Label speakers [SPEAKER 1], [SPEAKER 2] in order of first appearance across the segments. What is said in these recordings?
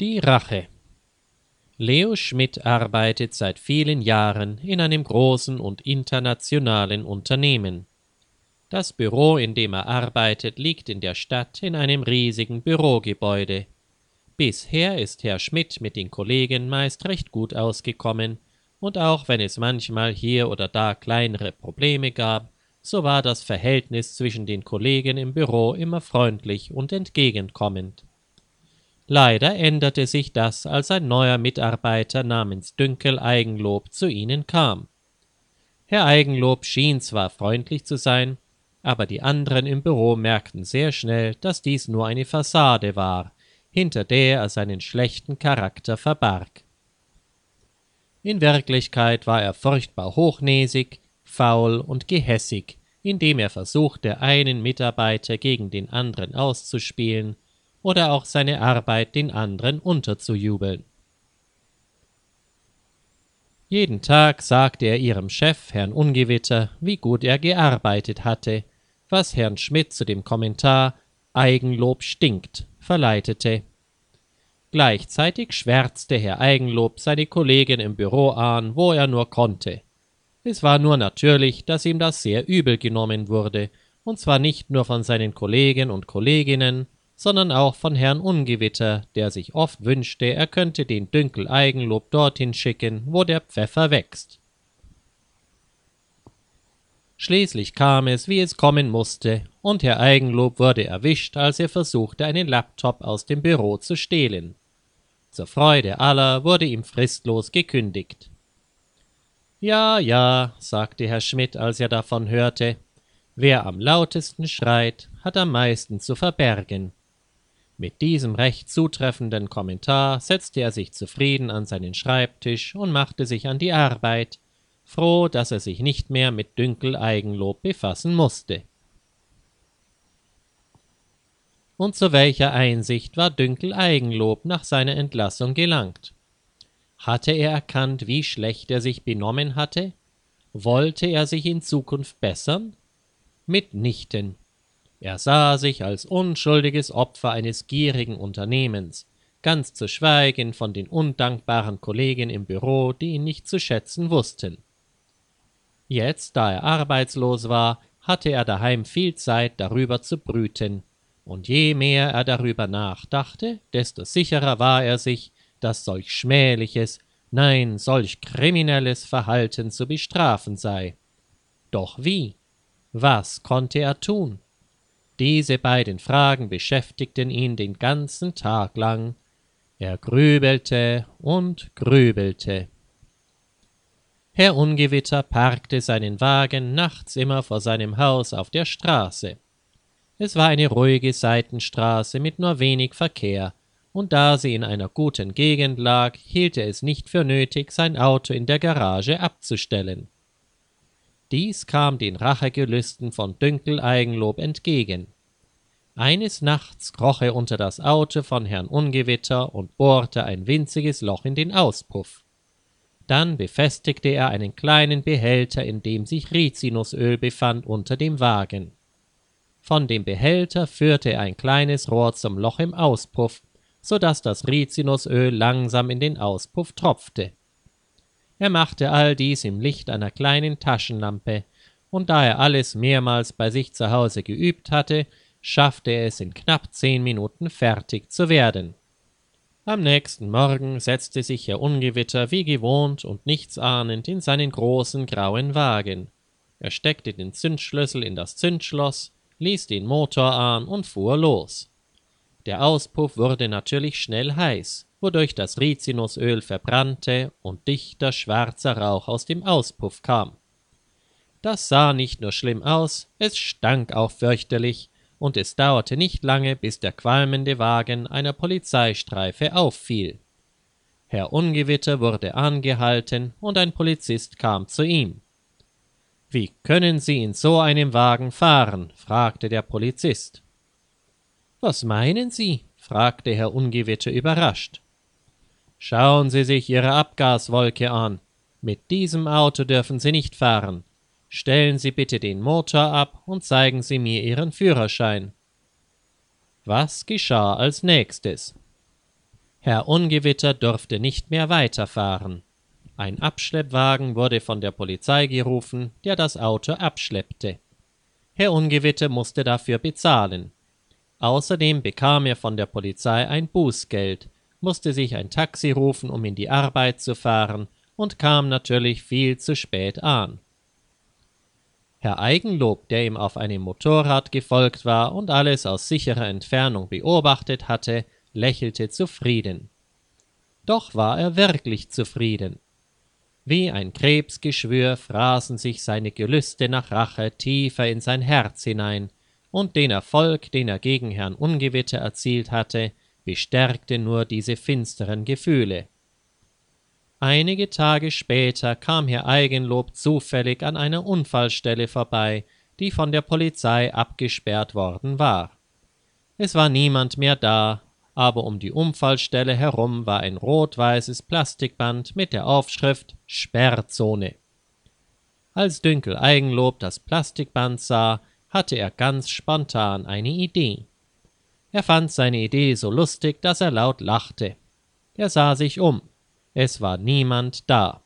[SPEAKER 1] Die Rache. Leo Schmidt arbeitet seit vielen Jahren in einem großen und internationalen Unternehmen. Das Büro, in dem er arbeitet, liegt in der Stadt in einem riesigen Bürogebäude. Bisher ist Herr Schmidt mit den Kollegen meist recht gut ausgekommen, und auch wenn es manchmal hier oder da kleinere Probleme gab, so war das Verhältnis zwischen den Kollegen im Büro immer freundlich und entgegenkommend. Leider änderte sich das, als ein neuer Mitarbeiter namens Dünkel Eigenlob zu ihnen kam. Herr Eigenlob schien zwar freundlich zu sein, aber die anderen im Büro merkten sehr schnell, dass dies nur eine Fassade war, hinter der er seinen schlechten Charakter verbarg. In Wirklichkeit war er furchtbar hochnäsig, faul und gehässig, indem er versuchte, einen Mitarbeiter gegen den anderen auszuspielen oder auch seine Arbeit den anderen unterzujubeln. Jeden Tag sagte er ihrem Chef, Herrn Ungewitter, wie gut er gearbeitet hatte, was Herrn Schmidt zu dem Kommentar »Eigenlob stinkt« verleitete. Gleichzeitig schwärzte Herr Eigenlob seine Kollegen im Büro an, wo er nur konnte. Es war nur natürlich, dass ihm das sehr übel genommen wurde, und zwar nicht nur von seinen Kollegen und Kolleginnen, sondern auch von Herrn Ungewitter, der sich oft wünschte, er könnte den Dünkel Eigenlob dorthin schicken, wo der Pfeffer wächst. Schließlich kam es, wie es kommen musste, und Herr Eigenlob wurde erwischt, als er versuchte, einen Laptop aus dem Büro zu stehlen. Zur Freude aller wurde ihm fristlos gekündigt. »Ja, ja«, sagte Herr Schmidt, als er davon hörte, »wer am lautesten schreit, hat am meisten zu verbergen.« Mit diesem recht zutreffenden Kommentar setzte er sich zufrieden an seinen Schreibtisch und machte sich an die Arbeit, froh, dass er sich nicht mehr mit Dünkel Eigenlob befassen musste. Und zu welcher Einsicht war Dünkel Eigenlob nach seiner Entlassung gelangt? Hatte er erkannt, wie schlecht er sich benommen hatte? Wollte er sich in Zukunft bessern? Mitnichten. Er sah sich als unschuldiges Opfer eines gierigen Unternehmens, ganz zu schweigen von den undankbaren Kollegen im Büro, die ihn nicht zu schätzen wussten. Jetzt, da er arbeitslos war, hatte er daheim viel Zeit, darüber zu brüten, und je mehr er darüber nachdachte, desto sicherer war er sich, dass solch schmähliches, nein, solch kriminelles Verhalten zu bestrafen sei. Doch wie? Was konnte er tun? Diese beiden Fragen beschäftigten ihn den ganzen Tag lang. Er grübelte und grübelte. Herr Ungewitter parkte seinen Wagen nachts immer vor seinem Haus auf der Straße. Es war eine ruhige Seitenstraße mit nur wenig Verkehr, und da sie in einer guten Gegend lag, hielt er es nicht für nötig, sein Auto in der Garage abzustellen. Dies kam den Rachegelüsten von Dünkel Eigenlob entgegen. Eines Nachts kroch er unter das Auto von Herrn Ungewitter und bohrte ein winziges Loch in den Auspuff. Dann befestigte er einen kleinen Behälter, in dem sich Rizinusöl befand, unter dem Wagen. Von dem Behälter führte er ein kleines Rohr zum Loch im Auspuff, so dass das Rizinusöl langsam in den Auspuff tropfte. Er machte all dies im Licht einer kleinen Taschenlampe, und da er alles mehrmals bei sich zu Hause geübt hatte, schaffte er es in knapp 10 Minuten fertig zu werden. Am nächsten Morgen setzte sich Herr Ungewitter wie gewohnt und nichtsahnend in seinen großen grauen Wagen. Er steckte den Zündschlüssel in das Zündschloss, ließ den Motor an und fuhr los. Der Auspuff wurde natürlich schnell heiß, wodurch das Rizinusöl verbrannte und dichter schwarzer Rauch aus dem Auspuff kam. Das sah nicht nur schlimm aus, es stank auch fürchterlich, und es dauerte nicht lange, bis der qualmende Wagen einer Polizeistreife auffiel. Herr Ungewitter wurde angehalten, und ein Polizist kam zu ihm. »Wie können Sie in so einem Wagen fahren?« fragte der Polizist. »Was meinen Sie?« fragte Herr Ungewitter überrascht. »Schauen Sie sich Ihre Abgaswolke an. Mit diesem Auto dürfen Sie nicht fahren. Stellen Sie bitte den Motor ab und zeigen Sie mir Ihren Führerschein.« Was geschah als nächstes? Herr Ungewitter durfte nicht mehr weiterfahren. Ein Abschleppwagen wurde von der Polizei gerufen, der das Auto abschleppte. Herr Ungewitter musste dafür bezahlen. Außerdem bekam er von der Polizei ein Bußgeld, musste sich ein Taxi rufen, um in die Arbeit zu fahren, und kam natürlich viel zu spät an. Herr Eigenlob, der ihm auf einem Motorrad gefolgt war und alles aus sicherer Entfernung beobachtet hatte, lächelte zufrieden. Doch war er wirklich zufrieden. Wie ein Krebsgeschwür fraßen sich seine Gelüste nach Rache tiefer in sein Herz hinein, und den Erfolg, den er gegen Herrn Ungewitter erzielt hatte, bestärkte nur diese finsteren Gefühle. Einige Tage später kam Herr Eigenlob zufällig an einer Unfallstelle vorbei, die von der Polizei abgesperrt worden war. Es war niemand mehr da, aber um die Unfallstelle herum war ein rot-weißes Plastikband mit der Aufschrift »Sperrzone«. Als Dünkel Eigenlob das Plastikband sah, hatte er ganz spontan eine Idee. Er fand seine Idee so lustig, dass er laut lachte. Er sah sich um. Es war niemand da.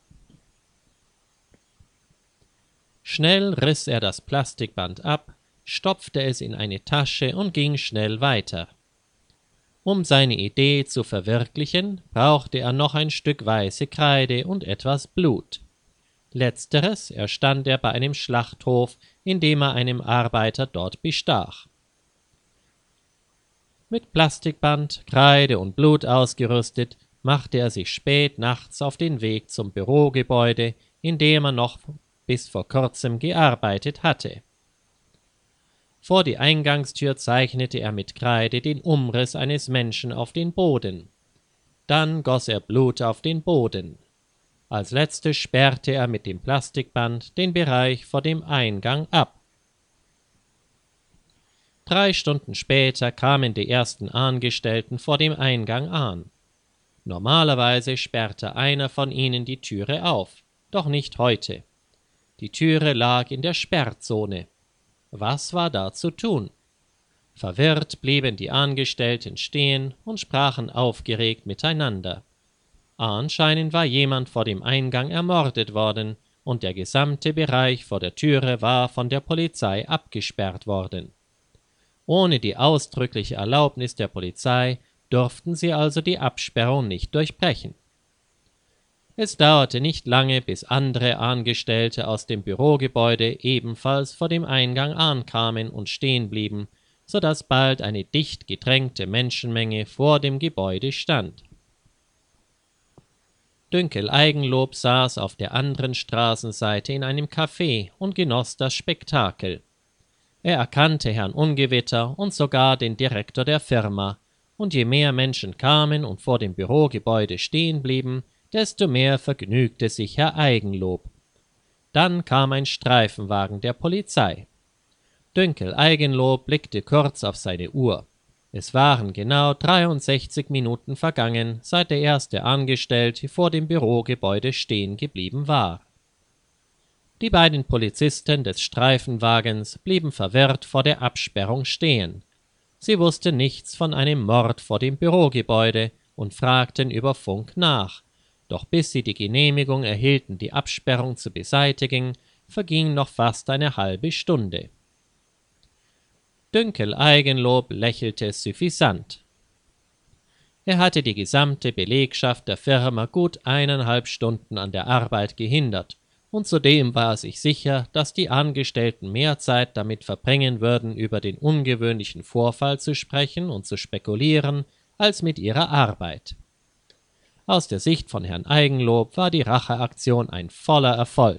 [SPEAKER 1] Schnell riss er das Plastikband ab, stopfte es in eine Tasche und ging schnell weiter. Um seine Idee zu verwirklichen, brauchte er noch ein Stück weiße Kreide und etwas Blut. Letzteres erstand er bei einem Schlachthof, in dem er einem Arbeiter dort bestach. Mit Plastikband, Kreide und Blut ausgerüstet, machte er sich spät nachts auf den Weg zum Bürogebäude, in dem er noch bis vor kurzem gearbeitet hatte. Vor die Eingangstür zeichnete er mit Kreide den Umriss eines Menschen auf den Boden. Dann goss er Blut auf den Boden. Als letztes sperrte er mit dem Plastikband den Bereich vor dem Eingang ab. 3 Stunden später kamen die ersten Angestellten vor dem Eingang an. Normalerweise sperrte einer von ihnen die Türe auf, doch nicht heute. Die Türe lag in der Sperrzone. Was war da zu tun? Verwirrt blieben die Angestellten stehen und sprachen aufgeregt miteinander. Anscheinend war jemand vor dem Eingang ermordet worden, und der gesamte Bereich vor der Türe war von der Polizei abgesperrt worden. Ohne die ausdrückliche Erlaubnis der Polizei durften sie also die Absperrung nicht durchbrechen. Es dauerte nicht lange, bis andere Angestellte aus dem Bürogebäude ebenfalls vor dem Eingang ankamen und stehen blieben, so dass bald eine dicht gedrängte Menschenmenge vor dem Gebäude stand. Dünkel Eigenlob saß auf der anderen Straßenseite in einem Café und genoss das Spektakel. Er erkannte Herrn Ungewitter und sogar den Direktor der Firma, und je mehr Menschen kamen und vor dem Bürogebäude stehen blieben, desto mehr vergnügte sich Herr Eigenlob. Dann kam ein Streifenwagen der Polizei. Dünkel Eigenlob blickte kurz auf seine Uhr. Es waren genau 63 Minuten vergangen, seit der erste Angestellte vor dem Bürogebäude stehen geblieben war. Die beiden Polizisten des Streifenwagens blieben verwirrt vor der Absperrung stehen. Sie wussten nichts von einem Mord vor dem Bürogebäude und fragten über Funk nach. Doch bis sie die Genehmigung erhielten, die Absperrung zu beseitigen, verging noch fast eine halbe Stunde. Dünkel Eigenlob lächelte suffisant. Er hatte die gesamte Belegschaft der Firma gut 1,5 Stunden an der Arbeit gehindert, und zudem war er sich sicher, dass die Angestellten mehr Zeit damit verbringen würden, über den ungewöhnlichen Vorfall zu sprechen und zu spekulieren, als mit ihrer Arbeit. Aus der Sicht von Herrn Eigenlob war die Racheaktion ein voller Erfolg.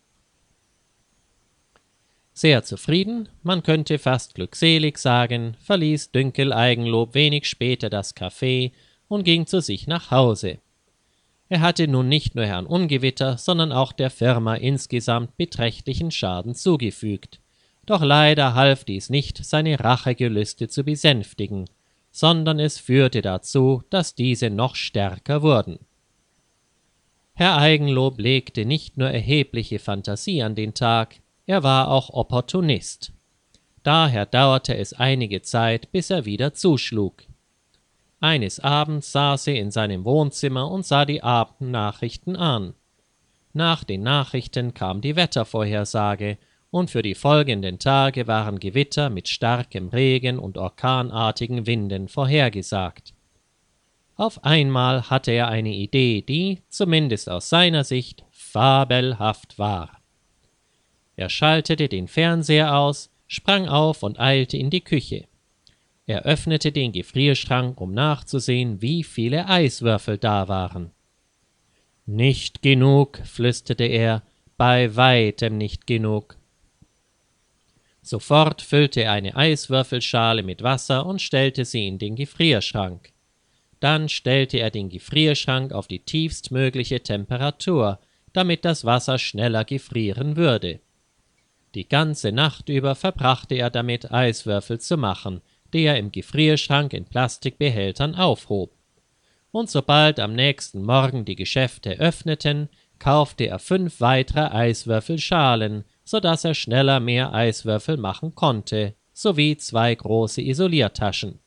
[SPEAKER 1] Sehr zufrieden, man könnte fast glückselig sagen, verließ Dünkel Eigenlob wenig später das Café und ging zu sich nach Hause. Er hatte nun nicht nur Herrn Ungewitter, sondern auch der Firma insgesamt beträchtlichen Schaden zugefügt. Doch leider half dies nicht, seine Rachegelüste zu besänftigen, sondern es führte dazu, dass diese noch stärker wurden. Herr Eigenlob legte nicht nur erhebliche Fantasie an den Tag, er war auch Opportunist. Daher dauerte es einige Zeit, bis er wieder zuschlug. Eines Abends saß er in seinem Wohnzimmer und sah die Abendnachrichten an. Nach den Nachrichten kam die Wettervorhersage, und für die folgenden Tage waren Gewitter mit starkem Regen und orkanartigen Winden vorhergesagt. Auf einmal hatte er eine Idee, die, zumindest aus seiner Sicht, fabelhaft war. Er schaltete den Fernseher aus, sprang auf und eilte in die Küche. Er öffnete den Gefrierschrank, um nachzusehen, wie viele Eiswürfel da waren. »Nicht genug«, flüsterte er, »bei weitem nicht genug.« Sofort füllte er eine Eiswürfelschale mit Wasser und stellte sie in den Gefrierschrank. Dann stellte er den Gefrierschrank auf die tiefstmögliche Temperatur, damit das Wasser schneller gefrieren würde. Die ganze Nacht über verbrachte er damit, Eiswürfel zu machen, die er im Gefrierschrank in Plastikbehältern aufhob. Und sobald am nächsten Morgen die Geschäfte öffneten, kaufte er 5 weitere Eiswürfelschalen, sodass er schneller mehr Eiswürfel machen konnte, sowie 2 große Isoliertaschen.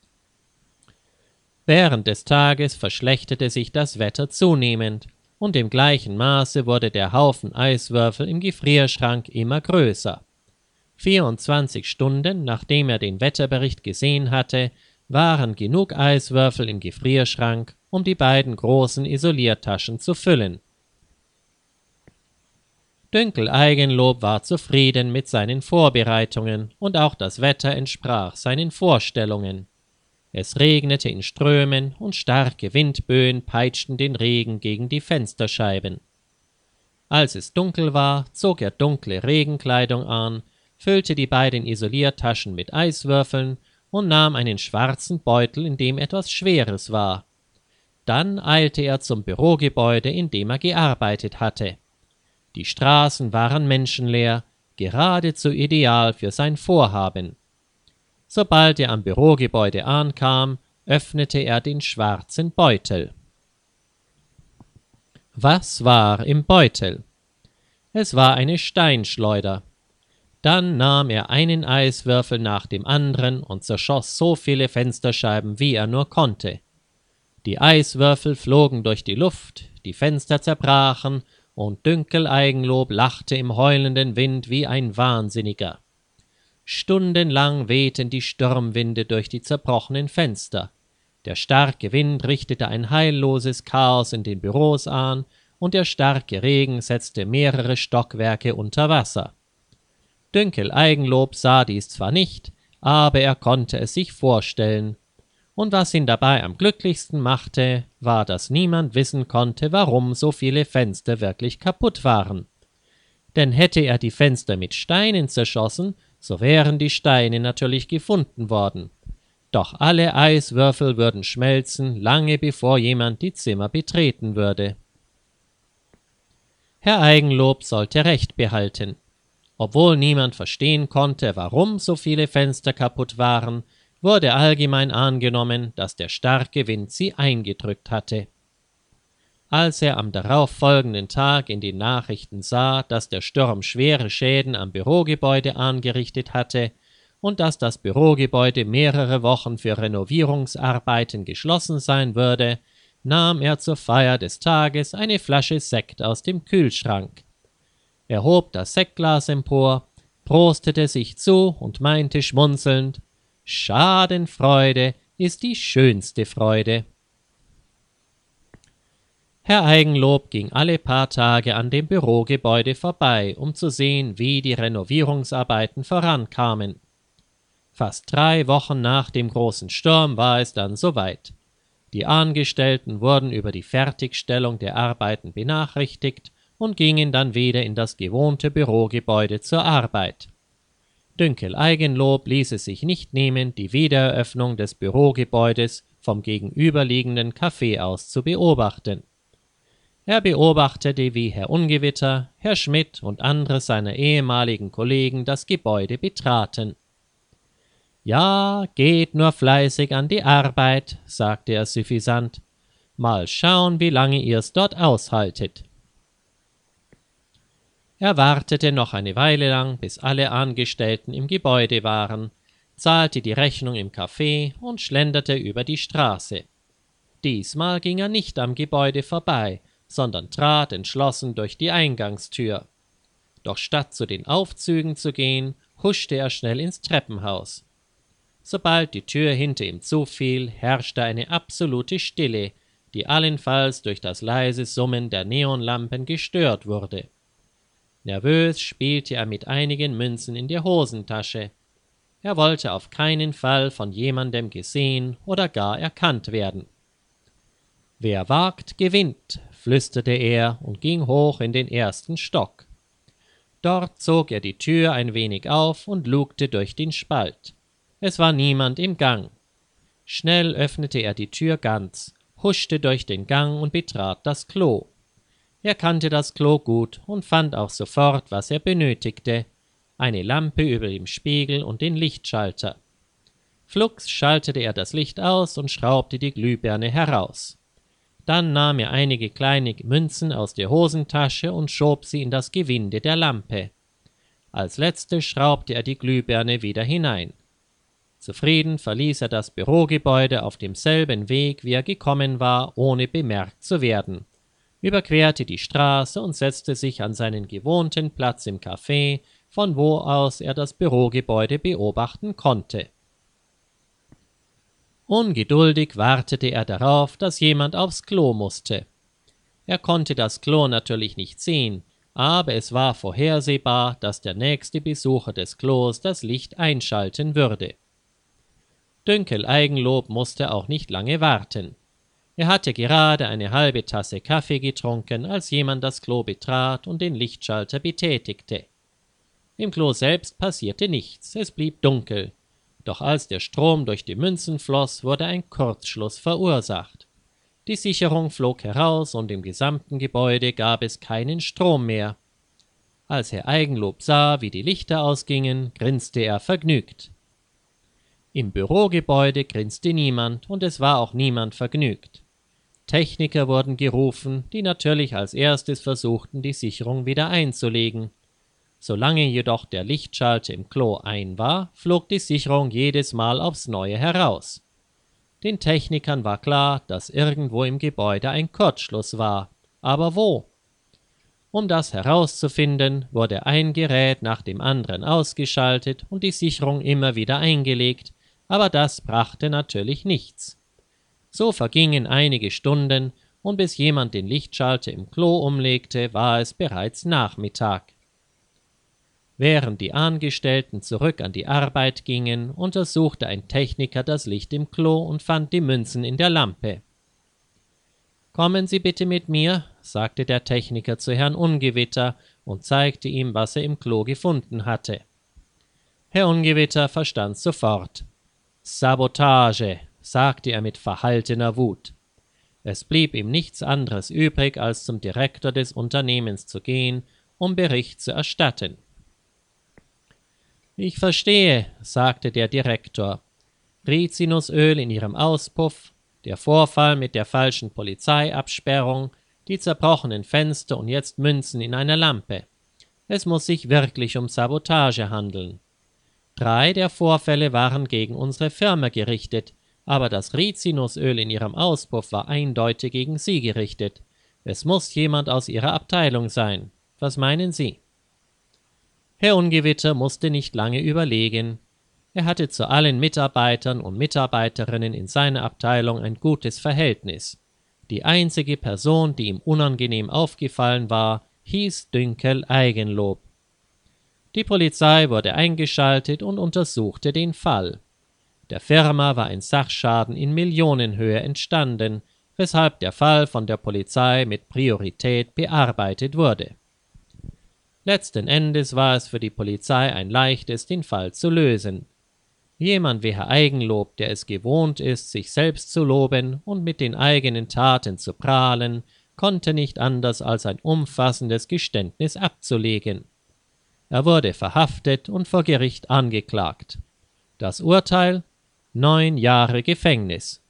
[SPEAKER 1] Während des Tages verschlechterte sich das Wetter zunehmend, und im gleichen Maße wurde der Haufen Eiswürfel im Gefrierschrank immer größer. 24 Stunden, nachdem er den Wetterbericht gesehen hatte, waren genug Eiswürfel im Gefrierschrank, um die beiden großen Isoliertaschen zu füllen. Dünkel Eigenlob war zufrieden mit seinen Vorbereitungen, und auch das Wetter entsprach seinen Vorstellungen. Es regnete in Strömen, und starke Windböen peitschten den Regen gegen die Fensterscheiben. Als es dunkel war, zog er dunkle Regenkleidung an, füllte die beiden Isoliertaschen mit Eiswürfeln und nahm einen schwarzen Beutel, in dem etwas Schweres war. Dann eilte er zum Bürogebäude, in dem er gearbeitet hatte. Die Straßen waren menschenleer, geradezu ideal für sein Vorhaben. Sobald er am Bürogebäude ankam, öffnete er den schwarzen Beutel. Was war im Beutel? Es war eine Steinschleuder. Dann nahm er einen Eiswürfel nach dem anderen und zerschoss so viele Fensterscheiben, wie er nur konnte. Die Eiswürfel flogen durch die Luft, die Fenster zerbrachen, und Dünkel Eigenlob lachte im heulenden Wind wie ein Wahnsinniger. Stundenlang wehten die Sturmwinde durch die zerbrochenen Fenster. Der starke Wind richtete ein heilloses Chaos in den Büros an, und der starke Regen setzte mehrere Stockwerke unter Wasser. Dünkel Eigenlob sah dies zwar nicht, aber er konnte es sich vorstellen. Und was ihn dabei am glücklichsten machte, war, dass niemand wissen konnte, warum so viele Fenster wirklich kaputt waren. Denn hätte er die Fenster mit Steinen zerschossen, so wären die Steine natürlich gefunden worden. Doch alle Eiswürfel würden schmelzen, lange bevor jemand die Zimmer betreten würde. Herr Eigenlob sollte Recht behalten. Obwohl niemand verstehen konnte, warum so viele Fenster kaputt waren, wurde allgemein angenommen, dass der starke Wind sie eingedrückt hatte. Als er am darauffolgenden Tag in den Nachrichten sah, dass der Sturm schwere Schäden am Bürogebäude angerichtet hatte und dass das Bürogebäude mehrere Wochen für Renovierungsarbeiten geschlossen sein würde, nahm er zur Feier des Tages eine Flasche Sekt aus dem Kühlschrank. Er hob das Sektglas empor, prostete sich zu und meinte schmunzelnd: »Schadenfreude ist die schönste Freude.« Herr Eigenlob ging alle paar Tage an dem Bürogebäude vorbei, um zu sehen, wie die Renovierungsarbeiten vorankamen. Fast 3 Wochen nach dem großen Sturm war es dann soweit. Die Angestellten wurden über die Fertigstellung der Arbeiten benachrichtigt und gingen dann wieder in das gewohnte Bürogebäude zur Arbeit. Dünkel Eigenlob ließ es sich nicht nehmen, die Wiedereröffnung des Bürogebäudes vom gegenüberliegenden Café aus zu beobachten. Er beobachtete, wie Herr Ungewitter, Herr Schmidt und andere seiner ehemaligen Kollegen das Gebäude betraten. »Ja, geht nur fleißig an die Arbeit«, sagte er suffisant. »Mal schauen, wie lange ihr's dort aushaltet.« Er wartete noch eine Weile lang, bis alle Angestellten im Gebäude waren. zahlte die Rechnung im Café und schlenderte über die Straße. Diesmal ging er nicht am Gebäude vorbei, sondern trat entschlossen durch die Eingangstür. Doch statt zu den Aufzügen zu gehen, huschte er schnell ins Treppenhaus. Sobald die Tür hinter ihm zufiel, herrschte eine absolute Stille, die allenfalls durch das leise Summen der Neonlampen gestört wurde. Nervös spielte er mit einigen Münzen in der Hosentasche. Er wollte auf keinen Fall von jemandem gesehen oder gar erkannt werden. »Wer wagt, gewinnt«, flüsterte er und ging hoch in den ersten Stock. Dort zog er die Tür ein wenig auf und lugte durch den Spalt. Es war niemand im Gang. Schnell öffnete er die Tür ganz, huschte durch den Gang und betrat das Klo. Er kannte das Klo gut und fand auch sofort, was er benötigte: eine Lampe über dem Spiegel und den Lichtschalter. Flugs schaltete er das Licht aus und schraubte die Glühbirne heraus. Dann nahm er einige kleine Münzen aus der Hosentasche und schob sie in das Gewinde der Lampe. Als letztes schraubte er die Glühbirne wieder hinein. Zufrieden verließ er das Bürogebäude auf demselben Weg, wie er gekommen war, ohne bemerkt zu werden, überquerte die Straße und setzte sich an seinen gewohnten Platz im Café, von wo aus er das Bürogebäude beobachten konnte. Ungeduldig wartete er darauf, dass jemand aufs Klo musste. Er konnte das Klo natürlich nicht sehen, aber es war vorhersehbar, dass der nächste Besucher des Klos das Licht einschalten würde. Dünkel Eigenlob musste auch nicht lange warten. Er hatte gerade eine halbe Tasse Kaffee getrunken, als jemand das Klo betrat und den Lichtschalter betätigte. Im Klo selbst passierte nichts, es blieb dunkel. Doch als der Strom durch die Münzen floss, wurde ein Kurzschluss verursacht. Die Sicherung flog heraus und im gesamten Gebäude gab es keinen Strom mehr. Als Herr Eigenlob sah, wie die Lichter ausgingen, grinste er vergnügt. Im Bürogebäude grinste niemand und es war auch niemand vergnügt. Techniker wurden gerufen, die natürlich als erstes versuchten, die Sicherung wieder einzulegen. Solange jedoch der Lichtschalter im Klo ein war, flog die Sicherung jedes Mal aufs Neue heraus. Den Technikern war klar, dass irgendwo im Gebäude ein Kurzschluss war. Aber wo? Um das herauszufinden, wurde ein Gerät nach dem anderen ausgeschaltet und die Sicherung immer wieder eingelegt, aber das brachte natürlich nichts. So vergingen einige Stunden und bis jemand den Lichtschalter im Klo umlegte, war es bereits Nachmittag. Während die Angestellten zurück an die Arbeit gingen, untersuchte ein Techniker das Licht im Klo und fand die Münzen in der Lampe. »Kommen Sie bitte mit mir«, sagte der Techniker zu Herrn Ungewitter und zeigte ihm, was er im Klo gefunden hatte. Herr Ungewitter verstand sofort. »Sabotage«, sagte er mit verhaltener Wut. Es blieb ihm nichts anderes übrig, als zum Direktor des Unternehmens zu gehen, um Bericht zu erstatten. »Ich verstehe«, sagte der Direktor. »Rizinusöl in Ihrem Auspuff, der Vorfall mit der falschen Polizeiabsperrung, die zerbrochenen Fenster und jetzt Münzen in einer Lampe. Es muss sich wirklich um Sabotage handeln. 3 der Vorfälle waren gegen unsere Firma gerichtet, aber das Rizinusöl in Ihrem Auspuff war eindeutig gegen Sie gerichtet. Es muss jemand aus Ihrer Abteilung sein. Was meinen Sie?« Herr Ungewitter musste nicht lange überlegen. Er hatte zu allen Mitarbeitern und Mitarbeiterinnen in seiner Abteilung ein gutes Verhältnis. Die einzige Person, die ihm unangenehm aufgefallen war, hieß Dünkel Eigenlob. Die Polizei wurde eingeschaltet und untersuchte den Fall. Der Firma war ein Sachschaden in Millionenhöhe entstanden, weshalb der Fall von der Polizei mit Priorität bearbeitet wurde. Letzten Endes war es für die Polizei ein leichtes, den Fall zu lösen. Jemand wie Herr Eigenlob, der es gewohnt ist, sich selbst zu loben und mit den eigenen Taten zu prahlen, konnte nicht anders als ein umfassendes Geständnis abzulegen. Er wurde verhaftet und vor Gericht angeklagt. Das Urteil: 9 Jahre Gefängnis.